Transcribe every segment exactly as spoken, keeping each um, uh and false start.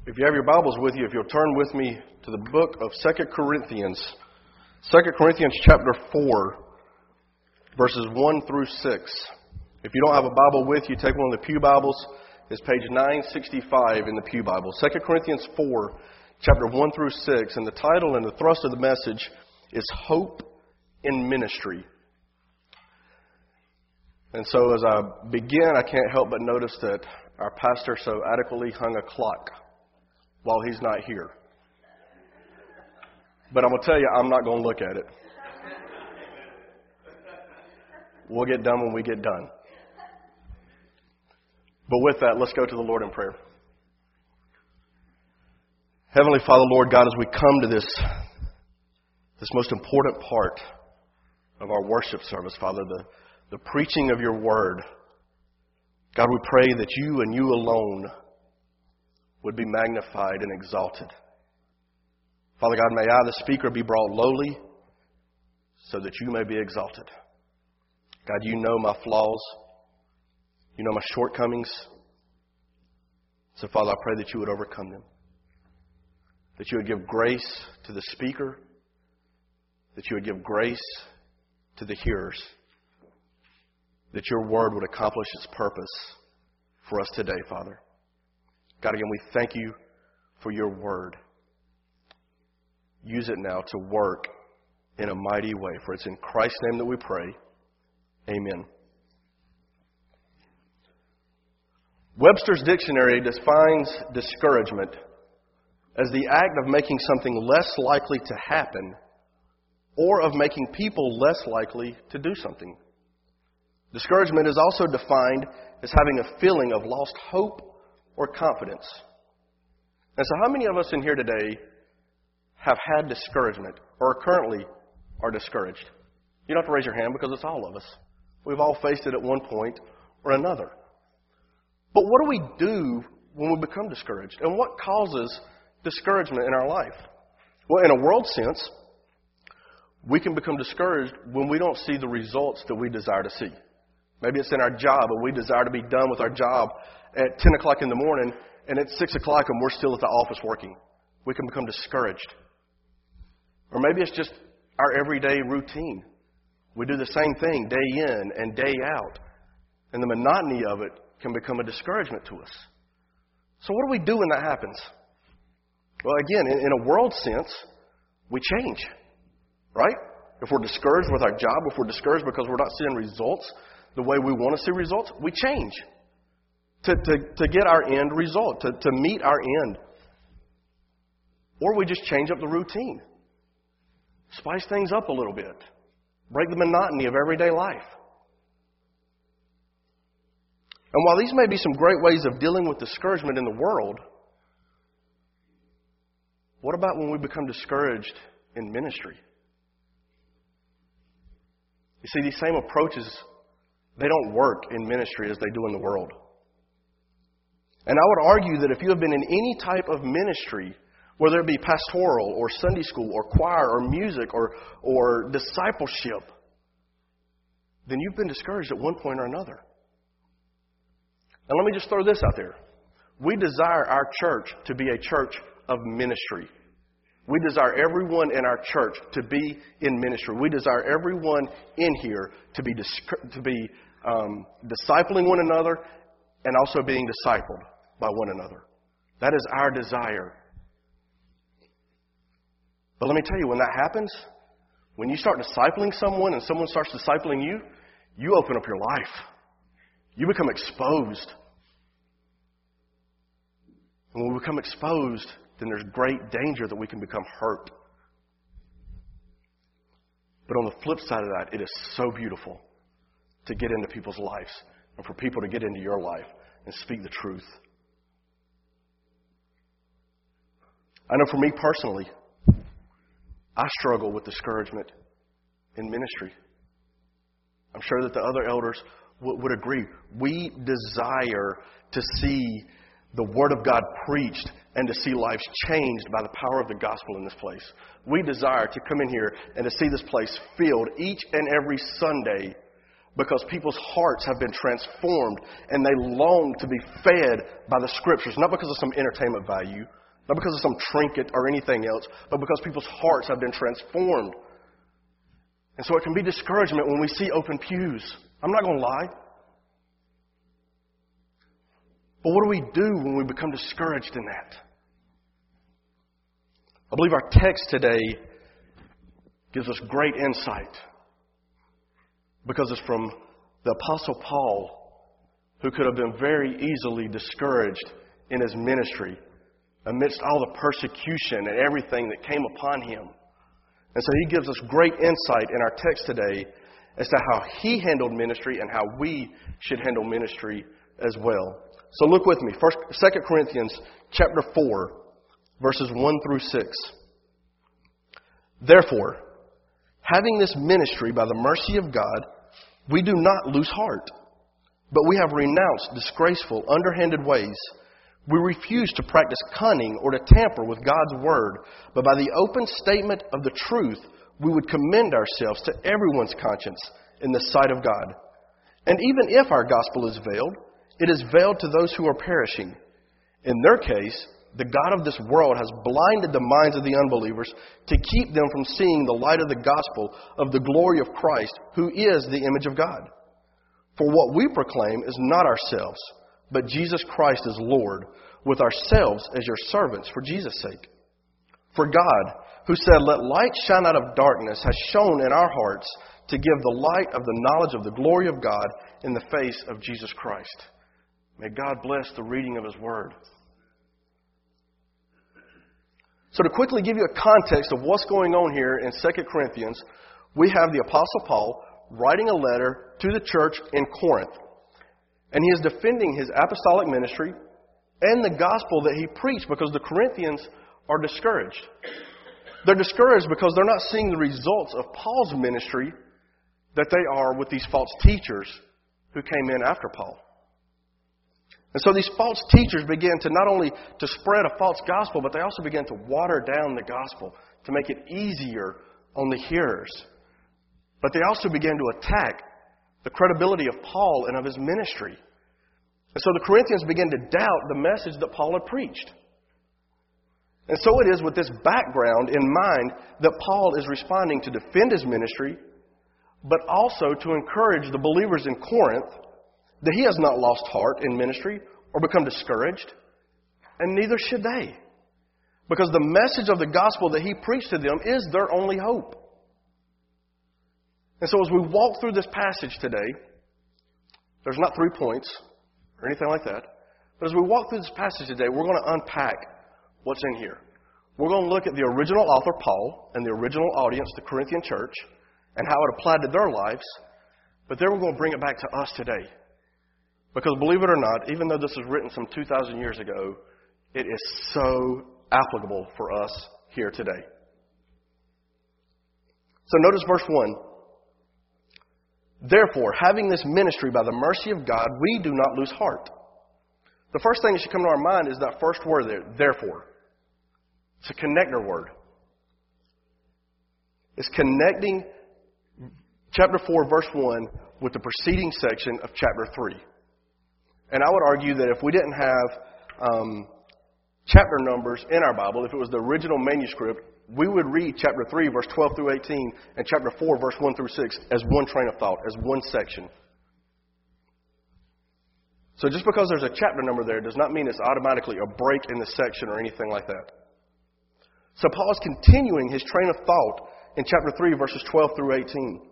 If you have your Bibles with you, if you'll turn with me to the book of Second Corinthians, Second Corinthians chapter four, verses one through six. If you don't have a Bible with you, take one of the Pew Bibles. It's page nine sixty-five in the Pew Bible. Second Corinthians four, chapter one through six. And the title and the thrust of the message is Hope in Ministry. And so as I begin, I can't help but notice that our pastor so adequately hung a clock while he's not here. But I'm going to tell you, I'm not going to look at it. We'll get done when we get done. But with that, let's go to the Lord in prayer. Heavenly Father, Lord God, as we come to this, this most important part of our worship service, Father, the, the preaching of your word, God, we pray that you and you alone would be magnified and exalted. Father God, may I, the speaker, be brought lowly so that you may be exalted. God, you know my flaws. You know my shortcomings. So, Father, I pray that you would overcome them. That you would give grace to the speaker. That you would give grace to the hearers. That your word would accomplish its purpose for us today, Father. God, again, we thank you for your word. Use it now to work in a mighty way. For it's in Christ's name that we pray. Amen. Webster's Dictionary defines discouragement as the act of making something less likely to happen or of making people less likely to do something. Discouragement is also defined as having a feeling of lost hope or confidence. And so how many of us in here today have had discouragement or currently are discouraged? You don't have to raise your hand because it's all of us. We've all faced it at one point or another. But what do we do when we become discouraged? And what causes discouragement in our life? Well, in a world sense, we can become discouraged when we don't see the results that we desire to see. Maybe it's in our job and we desire to be done with our job at ten o'clock in the morning, and it's six o'clock and we're still at the office working. We can become discouraged. Or maybe it's just our everyday routine. We do the same thing day in and day out. And the monotony of it can become a discouragement to us. So what do we do when that happens? Well, again, in, in a world sense, we change. Right? If we're discouraged with our job, if we're discouraged because we're not seeing results the way we want to see results, we change. To, to, to get our end result, to, to meet our end. Or we just change up the routine. Spice things up a little bit. Break the monotony of everyday life. And while these may be some great ways of dealing with discouragement in the world, what about when we become discouraged in ministry? You see, these same approaches, they don't work in ministry as they do in the world. And I would argue that if you have been in any type of ministry, whether it be pastoral or Sunday school or choir or music or, or discipleship, then you've been discouraged at one point or another. And let me just throw this out there. We desire our church to be a church of ministry. We desire everyone in our church to be in ministry. We desire everyone in here to be, to be um, discipling one another and also being discipled by one another. That is our desire. But let me tell you, when that happens, when you start discipling someone and someone starts discipling you, you open up your life. You become exposed. And when we become exposed, then there's great danger that we can become hurt. But on the flip side of that, it is so beautiful to get into people's lives and for people to get into your life and speak the truth. I know for me personally, I struggle with discouragement in ministry. I'm sure that the other elders w- would agree. We desire to see the Word of God preached and to see lives changed by the power of the gospel in this place. We desire to come in here and to see this place filled each and every Sunday because people's hearts have been transformed and they long to be fed by the Scriptures, not because of some entertainment value, not because of some trinket or anything else, but because people's hearts have been transformed. And so it can be discouragement when we see open pews. I'm not going to lie. But what do we do when we become discouraged in that? I believe our text today gives us great insight because it's from the Apostle Paul, who could have been very easily discouraged in his ministry amidst all the persecution and everything that came upon him. And so he gives us great insight in our text today as to how he handled ministry and how we should handle ministry as well. So look with me. First, Second Corinthians chapter four, verses one through six. Therefore, having this ministry by the mercy of God, we do not lose heart, but we have renounced disgraceful, underhanded ways. We refuse to practice cunning or to tamper with God's word, but by the open statement of the truth, we would commend ourselves to everyone's conscience in the sight of God. And even if our gospel is veiled, it is veiled to those who are perishing. In their case, the God of this world has blinded the minds of the unbelievers to keep them from seeing the light of the gospel of the glory of Christ, who is the image of God. For what we proclaim is not ourselves, but Jesus Christ is Lord, with ourselves as your servants for Jesus' sake. For God, who said, "Let light shine out of darkness," has shone in our hearts to give the light of the knowledge of the glory of God in the face of Jesus Christ. May God bless the reading of His Word. So to quickly give you a context of what's going on here in Second Corinthians, we have the Apostle Paul writing a letter to the church in Corinth. And he is defending his apostolic ministry and the gospel that he preached because the Corinthians are discouraged. They're discouraged because they're not seeing the results of Paul's ministry that they are with these false teachers who came in after Paul. And so these false teachers began to not only to spread a false gospel, but they also began to water down the gospel to make it easier on the hearers. But they also began to attack the credibility of Paul and of his ministry. And so the Corinthians began to doubt the message that Paul had preached. And so it is with this background in mind that Paul is responding to defend his ministry, but also to encourage the believers in Corinth that he has not lost heart in ministry or become discouraged, and neither should they. Because the message of the gospel that he preached to them is their only hope. And so as we walk through this passage today, there's not three points or anything like that, but as we walk through this passage today, we're going to unpack what's in here. We're going to look at the original author, Paul, and the original audience, the Corinthian church, and how it applied to their lives, but then we're going to bring it back to us today. Because believe it or not, even though this was written some two thousand years ago, it is so applicable for us here today. So notice verse one. Therefore, having this ministry by the mercy of God, we do not lose heart. The first thing that should come to our mind is that first word there, therefore. It's a connector word. It's connecting chapter four, verse one with the preceding section of chapter three. And I would argue that if we didn't have um, chapter numbers in our Bible, if it was the original manuscript, we would read chapter three, verse twelve through eighteen, and chapter four, verse one through six as one train of thought, as one section. So just because there's a chapter number there does not mean it's automatically a break in the section or anything like that. So Paul is continuing his train of thought in chapter three, verses twelve through eighteen.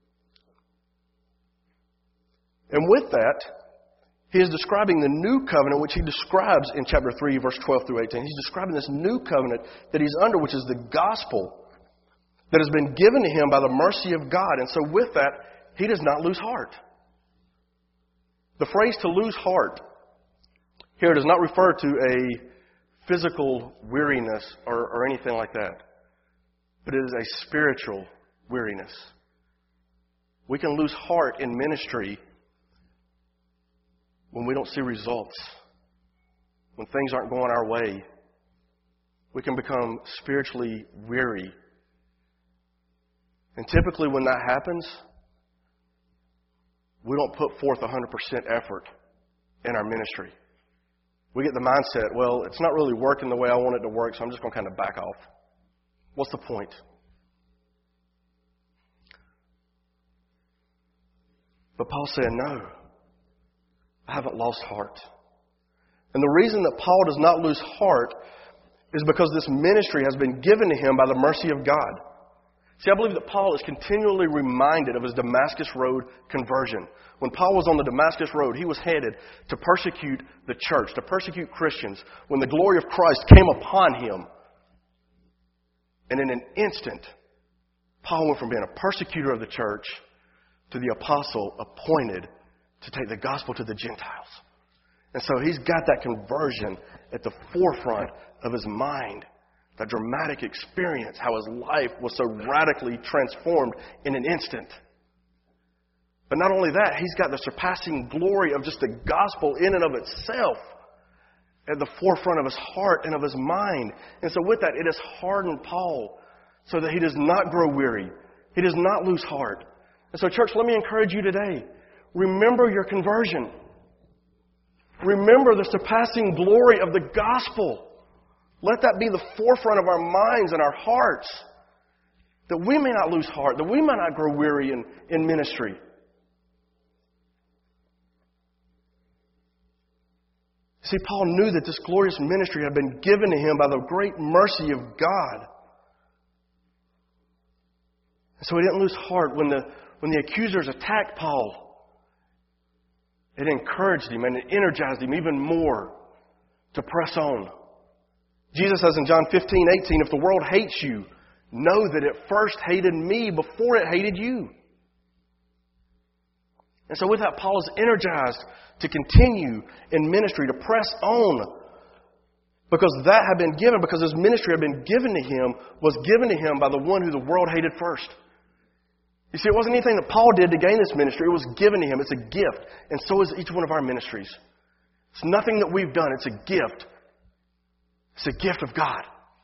And with that, he is describing the new covenant, which he describes in chapter three, verse twelve through eighteen. He's describing this new covenant that he's under, which is the gospel that has been given to him by the mercy of God. And so with that, he does not lose heart. The phrase to lose heart here does not refer to a physical weariness or, or anything like that, but it is a spiritual weariness. We can lose heart in ministry when we don't see results, when things aren't going our way. We can become spiritually weary. And typically when that happens, we don't put forth one hundred percent effort in our ministry. We get the mindset, well, it's not really working the way I want it to work, so I'm just going to kind of back off. What's the point? But Paul said, no, I haven't lost heart. And the reason that Paul does not lose heart is because this ministry has been given to him by the mercy of God. See, I believe that Paul is continually reminded of his Damascus Road conversion. When Paul was on the Damascus Road, he was headed to persecute the church, to persecute Christians, when the glory of Christ came upon him. And in an instant, Paul went from being a persecutor of the church to the apostle appointed to take the gospel to the Gentiles. And so he's got that conversion at the forefront of his mind. That dramatic experience, how his life was so radically transformed in an instant. But not only that, he's got the surpassing glory of just the gospel in and of itself at the forefront of his heart and of his mind. And so with that, it has hardened Paul so that he does not grow weary. He does not lose heart. And so, church, let me encourage you today. Remember your conversion. Remember the surpassing glory of the gospel. Let that be the forefront of our minds and our hearts, that we may not lose heart, that we may not grow weary in, in ministry. See, Paul knew that this glorious ministry had been given to him by the great mercy of God. And so he didn't lose heart when the, when the accusers attacked Paul. It encouraged him and it energized him even more to press on. Jesus says in John fifteen eighteen, if the world hates you, know that it first hated me before it hated you. And so with that, Paul is energized to continue in ministry, to press on. Because that had been given, because his ministry had been given to him, was given to him by the one who the world hated first. You see, it wasn't anything that Paul did to gain this ministry. It was given to him. It's a gift. And so is each one of our ministries. It's nothing that we've done. It's a gift. It's a gift of God.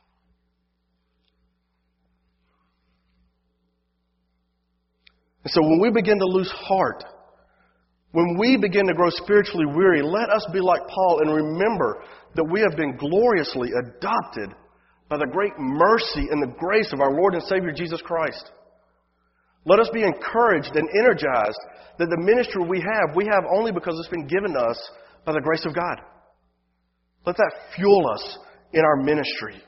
And so when we begin to lose heart, when we begin to grow spiritually weary, let us be like Paul and remember that we have been gloriously adopted by the great mercy and the grace of our Lord and Savior Jesus Christ. Let us be encouraged and energized that the ministry we have, we have only because it's been given to us by the grace of God. Let that fuel us in our ministry.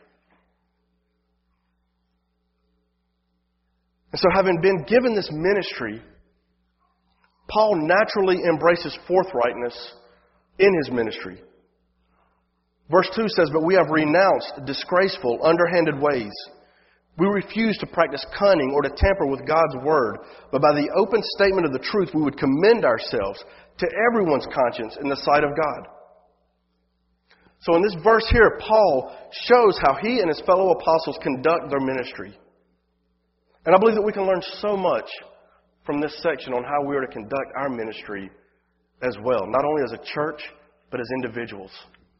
And so having been given this ministry, Paul naturally embraces forthrightness in his ministry. Verse two says, but we have renounced disgraceful, underhanded ways. We refuse to practice cunning or to tamper with God's word, but by the open statement of the truth, we would commend ourselves to everyone's conscience in the sight of God. So in this verse here, Paul shows how he and his fellow apostles conduct their ministry. And I believe that we can learn so much from this section on how we are to conduct our ministry as well, not only as a church, but as individuals.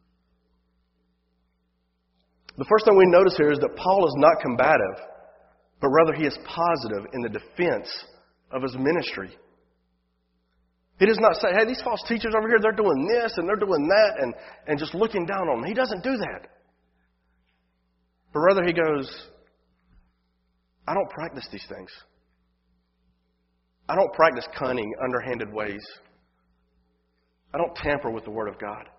The first thing we notice here is that Paul is not combative, but rather he is positive in the defense of his ministry. He does not say, hey, these false teachers over here, they're doing this and they're doing that, and, and just looking down on them. He doesn't do that. But rather he goes, I don't practice these things. I don't practice cunning, underhanded ways. I don't tamper with the Word of God.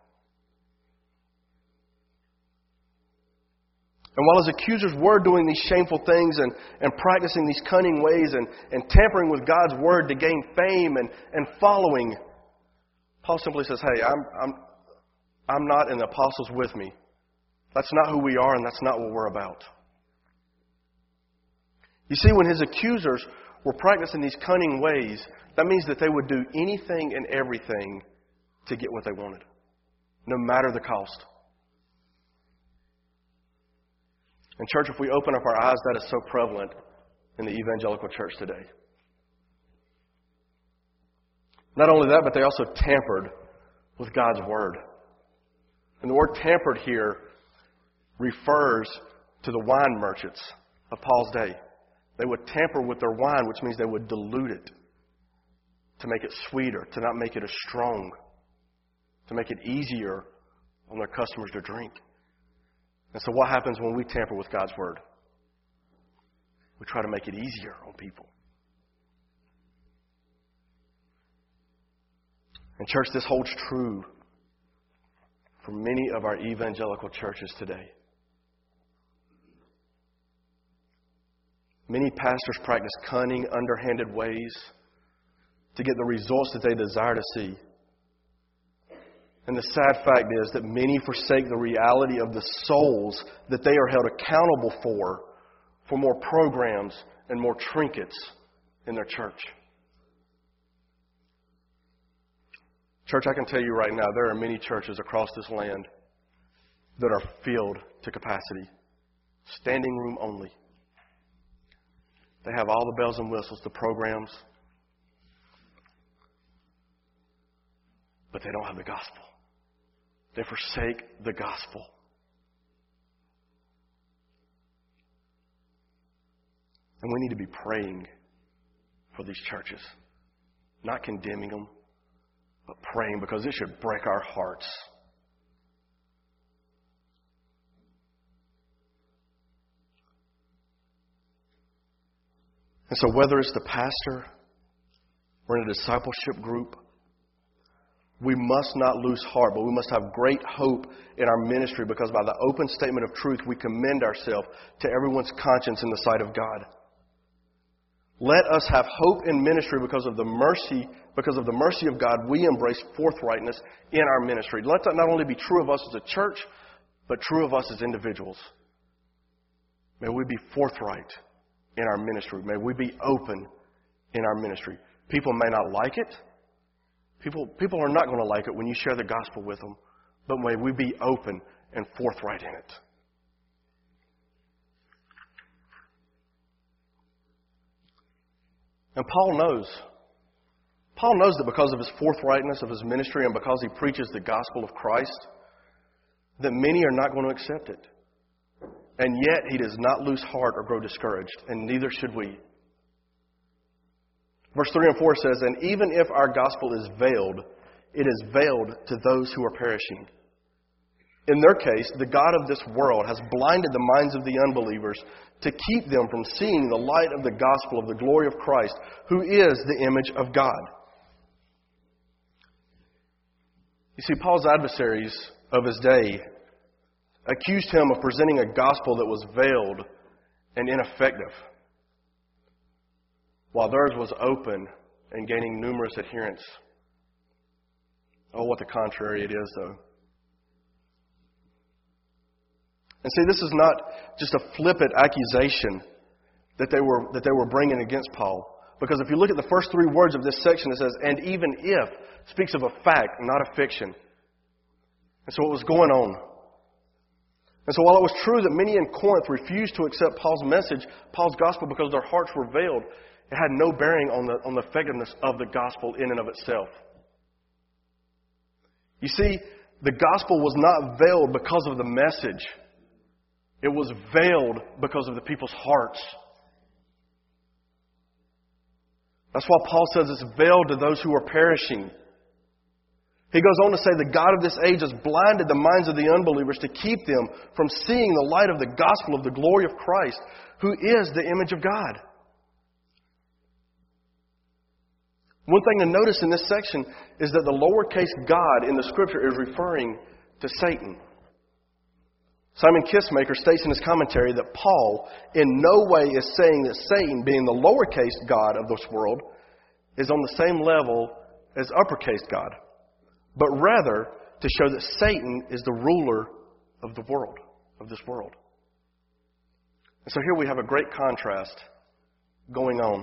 And while his accusers were doing these shameful things and, and practicing these cunning ways and, and tampering with God's Word to gain fame and, and following, Paul simply says, hey, I'm, I'm, I'm not, and the apostles with me. That's not who we are, and that's not what we're about. You see, when his accusers were practicing these cunning ways, that means that they would do anything and everything to get what they wanted, no matter the cost. And church, if we open up our eyes, that is so prevalent in the evangelical church today. Not only that, but they also tampered with God's Word. And the word tampered here refers to the wine merchants of Paul's day. They would tamper with their wine, which means they would dilute it. to make it sweeter, to not make it as strong, to make it easier on their customers to drink. And so what happens when we tamper with God's Word? We try to make it easier on people. And church, this holds true for many of our evangelical churches today. Many pastors practice cunning, underhanded ways to get the results that they desire to see. And the sad fact is that many forsake the reality of the souls that they are held accountable for, for more programs and more trinkets in their church. Church, I can tell you right now, there are many churches across this land that are filled to capacity. Standing room only. They have all the bells and whistles, the programs, but they don't have the gospel. They forsake the gospel. And we need to be praying for these churches. Not condemning them, but praying, because it should break our hearts. And so whether it's the pastor or in a discipleship group, we must not lose heart, but we must have great hope in our ministry, because by the open statement of truth, we commend ourselves to everyone's conscience in the sight of God. Let us have hope in ministry because of the mercy, because of the mercy of God, we embrace forthrightness in our ministry. Let that not only be true of us as a church, but true of us as individuals. May we be forthright in our ministry. May we be open in our ministry. People may not like it. People, people are not going to like it when you share the gospel with them, but may we be open and forthright in it. And Paul knows. Paul knows that because of his forthrightness of his ministry and because he preaches the gospel of Christ, that many are not going to accept it. And yet he does not lose heart or grow discouraged, and neither should we. Verse three and four says, "And even if our gospel is veiled, it is veiled to those who are perishing. In their case, the God of this world has blinded the minds of the unbelievers to keep them from seeing the light of the gospel of the glory of Christ, who is the image of God." You see, Paul's adversaries of his day accused him of presenting a gospel that was veiled and ineffective, while theirs was open and gaining numerous adherents. Oh, what the contrary it is, though. And see, this is not just a flippant accusation that they were that they were bringing against Paul. Because if you look at the first three words of this section, it says, "and even if," speaks of a fact, not a fiction. And so what was going on? And so while it was true that many in Corinth refused to accept Paul's message, Paul's gospel, because their hearts were veiled, it had no bearing on the, on the effectiveness of the gospel in and of itself. You see, the gospel was not veiled because of the message. It was veiled because of the people's hearts. That's why Paul says it's veiled to those who are perishing. He goes on to say the God of this age has blinded the minds of the unbelievers to keep them from seeing the light of the gospel of the glory of Christ, who is the image of God. One thing to notice in this section is that the lowercase God in the Scripture is referring to Satan. Simon Kissmaker states in his commentary that Paul in no way is saying that Satan, being the lowercase God of this world, is on the same level as uppercase God, but rather to show that Satan is the ruler of the world, of this world. And so here we have a great contrast going on.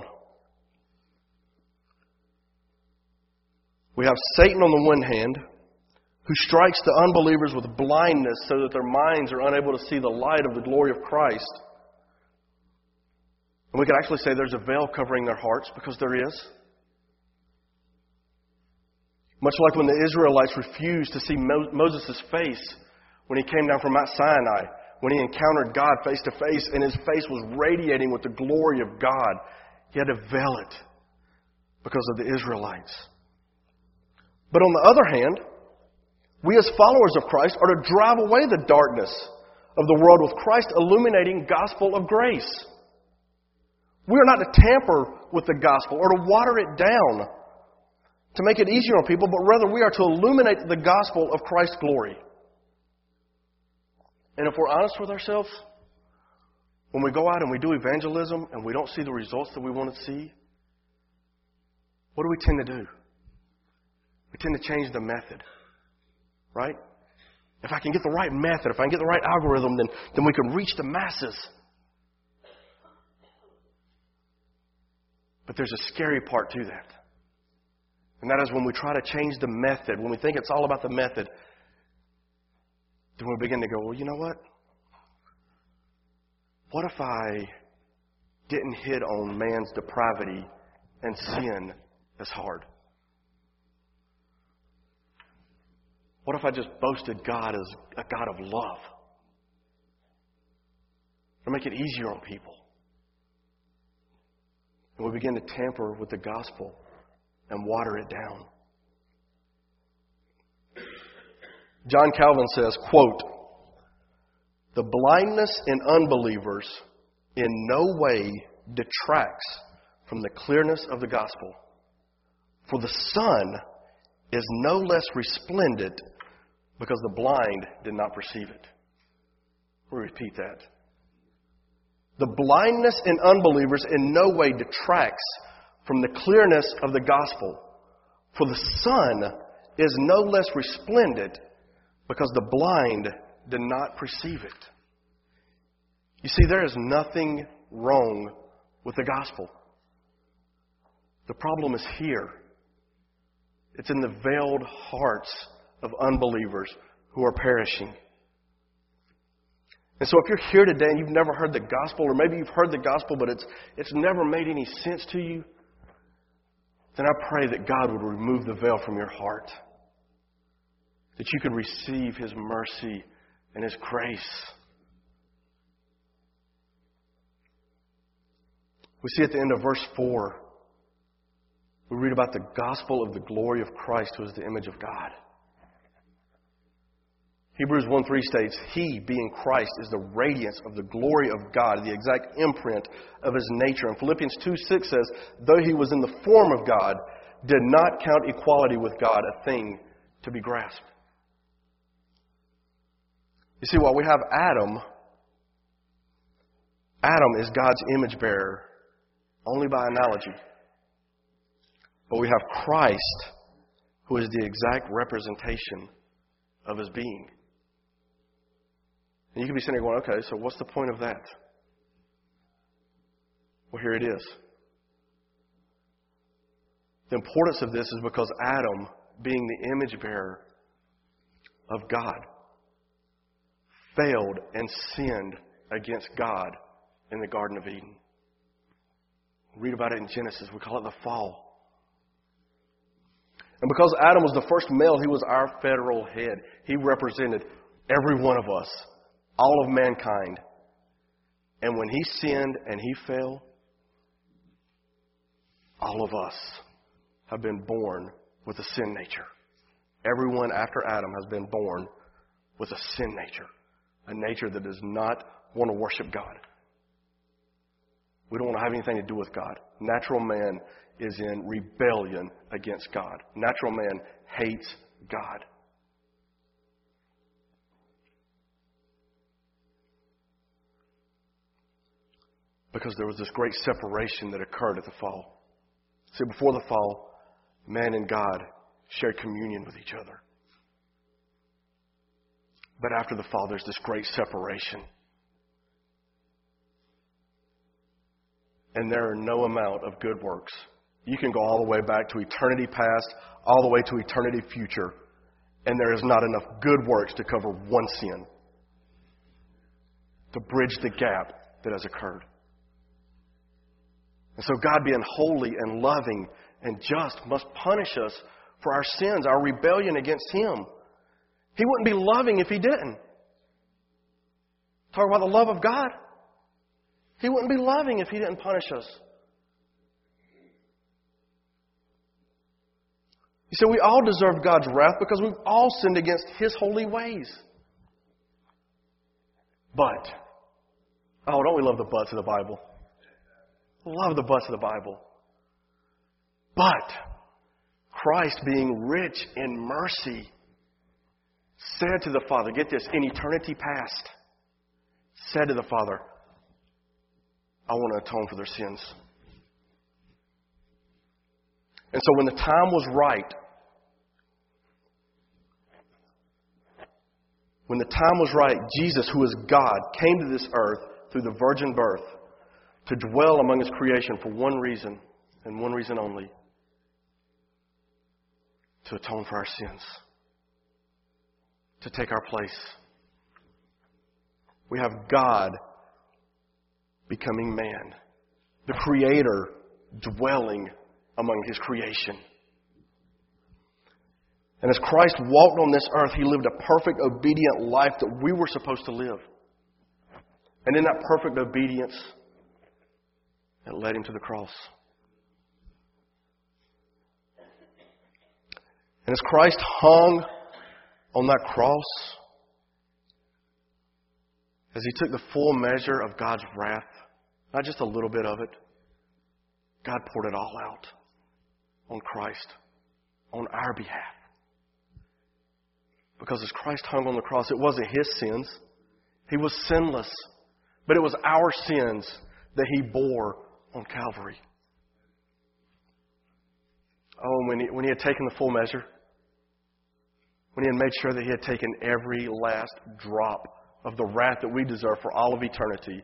We have Satan on the one hand, who strikes the unbelievers with blindness so that their minds are unable to see the light of the glory of Christ. And we could actually say there's a veil covering their hearts, because there is. Much like when the Israelites refused to see Mo- Moses' face when he came down from Mount Sinai, when he encountered God face to face, and his face was radiating with the glory of God. He had to veil it. because of the Israelites. But on the other hand, we as followers of Christ are to drive away the darkness of the world with Christ illuminating gospel of grace. We are not to tamper with the gospel or to water it down to make it easier on people, but rather we are to illuminate the gospel of Christ's glory. And if we're honest with ourselves, when we go out and we do evangelism and we don't see the results that we want to see, what do we tend to do? We tend to change the method, right? If I can get the right method, if I can get the right algorithm, then, then we can reach the masses. But there's a scary part to that. And that is when we try to change the method, when we think it's all about the method, then we begin to go, well, you know what? What if I didn't hit on man's depravity and sin as hard? What if I just boasted God as a God of love? To make it easier on people. And we begin to tamper with the gospel and water it down. John Calvin says, quote, "The blindness in unbelievers in no way detracts from the clearness of the gospel. For the sun is no less resplendent because the blind did not perceive it." We'll repeat that. The blindness in unbelievers in no way detracts from the clearness of the gospel. For the sun is no less resplendent because the blind did not perceive it. You see, there is nothing wrong with the gospel. The problem is here. It's in the veiled hearts of unbelievers who are perishing. And so if you're here today and you've never heard the gospel, or maybe you've heard the gospel but it's it's never made any sense to you, then I pray that God would remove the veil from your heart. That you could receive His mercy and His grace. We see at the end of verse four, we read about the gospel of the glory of Christ, who is the image of God. Hebrews one three states, "He, being Christ, is the radiance of the glory of God, the exact imprint of His nature." And Philippians two six says, "Though He was in the form of God, did not count equality with God a thing to be grasped." You see, while we have Adam, Adam is God's image bearer only by analogy. But we have Christ, who is the exact representation of His being. And you can be sitting there going, okay, so what's the point of that? Well, here it is. The importance of this is because Adam, being the image bearer of God, failed and sinned against God in the Garden of Eden. Read about it in Genesis. We call it the fall. And because Adam was the first male, he was our federal head. He represented every one of us, all of mankind. And when he sinned and he fell, all of us have been born with a sin nature. Everyone after Adam has been born with a sin nature, a nature that does not want to worship God. We don't want to have anything to do with God. Natural man is in rebellion against God. Natural man hates God. Because there was this great separation that occurred at the fall. See, before the fall, man and God shared communion with each other. But after the fall, there's this great separation. And there are no amount of good works. You can go all the way back to eternity past, all the way to eternity future, and there is not enough good works to cover one sin, to bridge the gap that has occurred. And so God, being holy and loving and just, must punish us for our sins, our rebellion against Him. He wouldn't be loving if He didn't. Talk about the love of God. He wouldn't be loving if He didn't punish us. You see, we all deserve God's wrath because we've all sinned against His holy ways. But, oh, don't we love the buts of the Bible? Love the buts of the Bible. But, Christ, being rich in mercy, said to the Father, get this, in eternity past, said to the Father, I want to atone for their sins. And so when the time was right, when the time was right, Jesus, who is God, came to this earth through the virgin birth to dwell among His creation for one reason, and one reason only, to atone for our sins, to take our place. We have God becoming man, the Creator dwelling among His creation. And as Christ walked on this earth, He lived a perfect, obedient life that we were supposed to live. And in that perfect obedience, it led Him to the cross. And as Christ hung on that cross, as He took the full measure of God's wrath, not just a little bit of it, God poured it all out on Christ, on our behalf. Because as Christ hung on the cross, it wasn't His sins. He was sinless. But it was our sins that He bore on Calvary. Oh, and when He, when he had taken the full measure, when He had made sure that He had taken every last drop of the wrath that we deserve for all of eternity,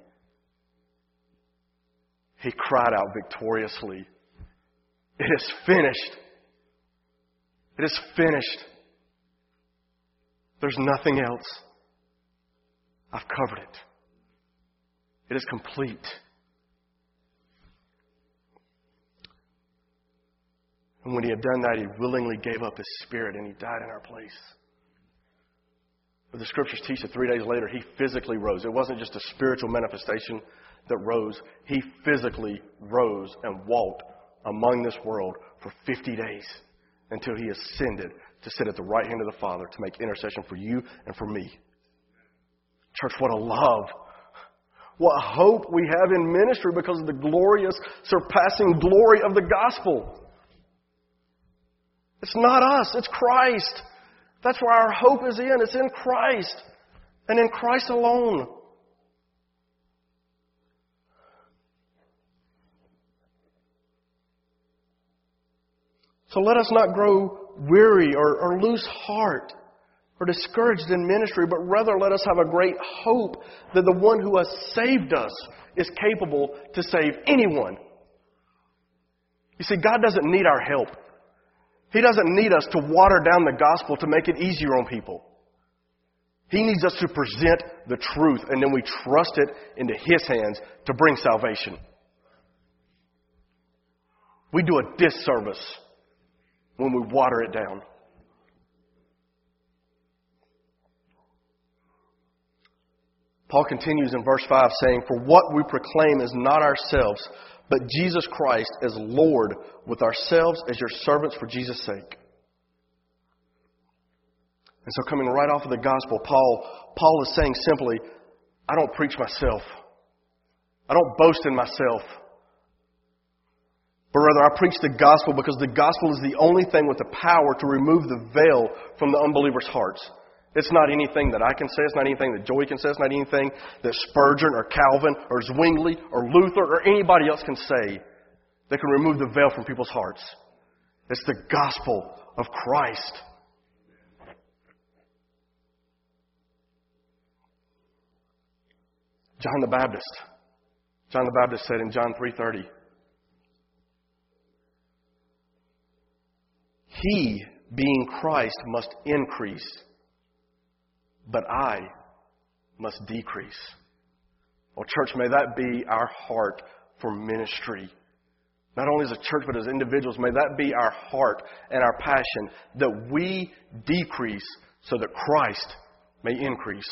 He cried out victoriously, it is finished. It is finished. There's nothing else. I've covered it. It is complete. And when He had done that, He willingly gave up His Spirit and He died in our place. But the Scriptures teach that three days later, He physically rose. It wasn't just a spiritual manifestation that rose. He physically rose and walked among this world for fifty days until He ascended to sit at the right hand of the Father to make intercession for you and for me. Church, what a love. What hope we have in ministry because of the glorious, surpassing glory of the gospel. It's not us, it's Christ. That's where our hope is in. It's in Christ and in Christ alone. So let us not grow weary or, or lose heart or discouraged in ministry, but rather let us have a great hope that the one who has saved us is capable to save anyone. You see, God doesn't need our help. He doesn't need us to water down the gospel to make it easier on people. He needs us to present the truth, and then we trust it into His hands to bring salvation. We do a disservice when we water it down. Paul continues in verse five saying, for what we proclaim is not ourselves, but Jesus Christ as Lord, with ourselves as your servants for Jesus' sake. And so coming right off of the gospel, Paul, Paul is saying simply, I don't preach myself. I don't boast in myself. But rather, I preach the gospel because the gospel is the only thing with the power to remove the veil from the unbelievers' hearts. It's not anything that I can say. It's not anything that Joey can say. It's not anything that Spurgeon or Calvin or Zwingli or Luther or anybody else can say that can remove the veil from people's hearts. It's the gospel of Christ. John the Baptist. John the Baptist said in John three thirty, He, being Christ, must increase, but I must decrease. Well, church, may that be our heart for ministry. Not only as a church, but as individuals, may that be our heart and our passion, that we decrease so that Christ may increase.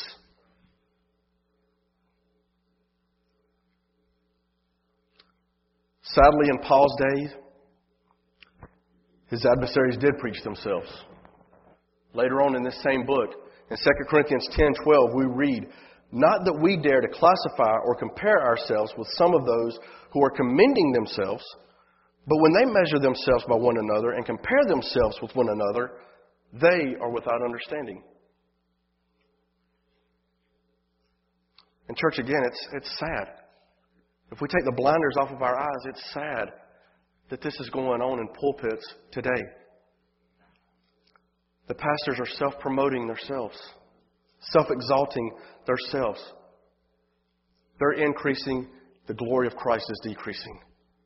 Sadly, in Paul's days, His adversaries did preach themselves. Later on in this same book, in Second Corinthians ten twelve, we read, "Not that we dare to classify or compare ourselves with some of those who are commending themselves, but when they measure themselves by one another and compare themselves with one another, they are without understanding." And church, again, it's, it's sad. If we take the blinders off of our eyes, it's sad that this is going on in pulpits today. The pastors are self-promoting themselves, self-exalting themselves. They're increasing, the glory of Christ is decreasing.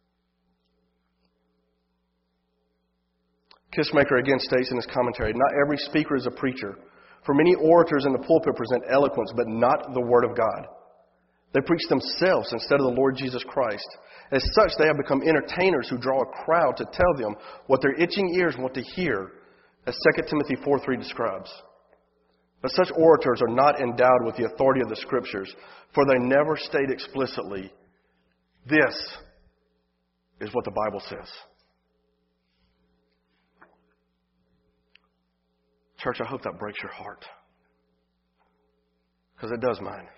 Kissmaker again states in his commentary, "Not every speaker is a preacher. For many orators in the pulpit present eloquence, but not the Word of God. They preach themselves instead of the Lord Jesus Christ. As such, they have become entertainers who draw a crowd to tell them what their itching ears want to hear, as Second Timothy four three describes. But such orators are not endowed with the authority of the Scriptures, for they never state explicitly, 'This is what the Bible says.'" Church, I hope that breaks your heart. Because it does mine.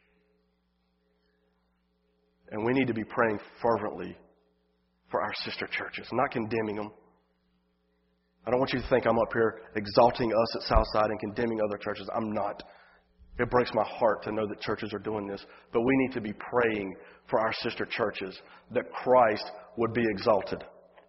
And we need to be praying fervently for our sister churches, not condemning them. I don't want you to think I'm up here exalting us at Southside and condemning other churches. I'm not. It breaks my heart to know that churches are doing this. But we need to be praying for our sister churches, that Christ would be exalted.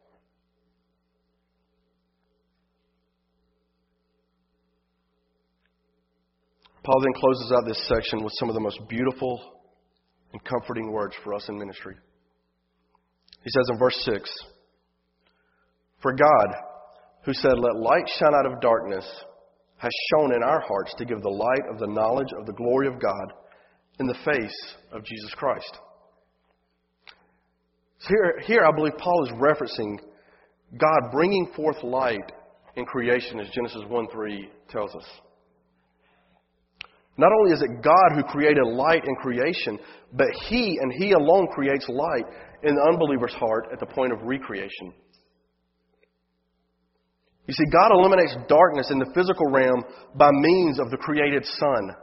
Paul then closes out this section with some of the most beautiful and comforting words for us in ministry. He says in verse six, "For God, who said, 'Let light shine out of darkness,' has shone in our hearts to give the light of the knowledge of the glory of God in the face of Jesus Christ." So here, here I believe Paul is referencing God bringing forth light in creation, as Genesis one three tells us. Not only is it God who created light in creation, but He and He alone creates light in the unbeliever's heart at the point of recreation. You see, God eliminates darkness in the physical realm by means of the created sun.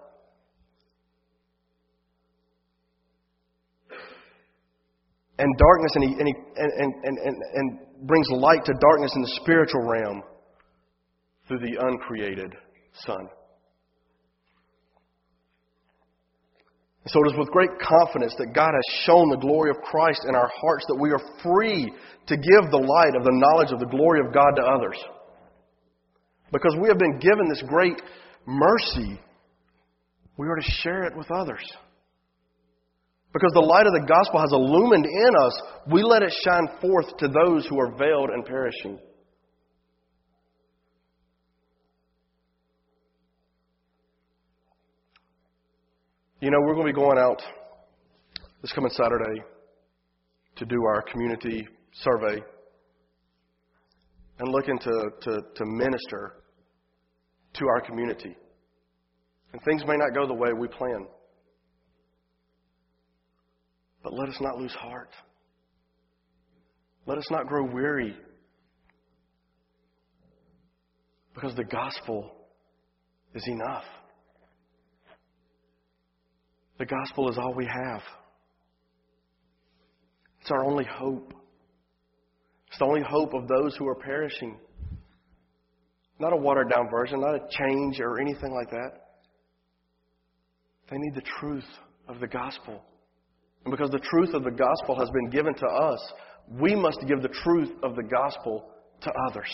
And darkness, and He, and, he and, and, and, and brings light to darkness in the spiritual realm through the uncreated sun. So it is with great confidence that God has shown the glory of Christ in our hearts, that we are free to give the light of the knowledge of the glory of God to others. Because we have been given this great mercy, we are to share it with others. Because the light of the gospel has illumined in us, we let it shine forth to those who are veiled and perishing. You know, we're going to be going out this coming Saturday to do our community survey and looking to, to, to minister to our community. And things may not go the way we plan. But let us not lose heart. Let us not grow weary. Because the gospel is enough. The gospel is all we have. It's our only hope. It's the only hope of those who are perishing. Not a watered-down version, not a change or anything like that. They need the truth of the gospel. And because the truth of the gospel has been given to us, we must give the truth of the gospel to others.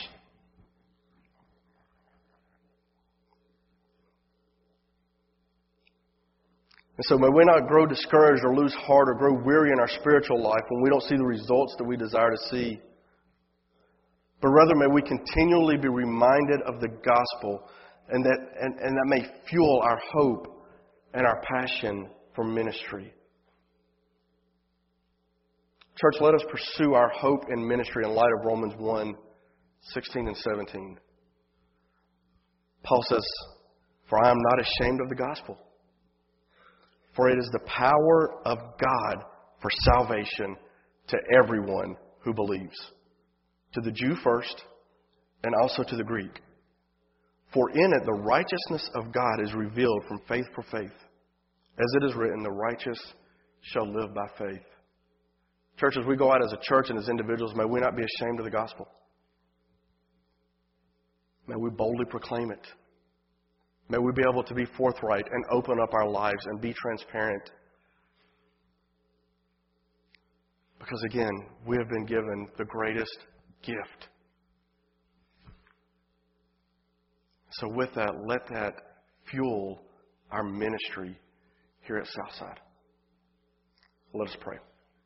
And so may we not grow discouraged or lose heart or grow weary in our spiritual life when we don't see the results that we desire to see. But rather may we continually be reminded of the gospel, and that, and, and that may fuel our hope and our passion for ministry. Church, let us pursue our hope in ministry in light of Romans one, sixteen and seventeen. Paul says, "For I am not ashamed of the gospel. For it is the power of God for salvation to everyone who believes. To the Jew first, and also to the Greek. For in it the righteousness of God is revealed from faith for faith. As it is written, the righteous shall live by faith. Church, as we go out as a church and as individuals, may we not be ashamed of the gospel. May we boldly proclaim it. May we be able to be forthright and open up our lives and be transparent. Because again, we have been given the greatest gift. So with that, let that fuel our ministry here at Southside. Let us pray.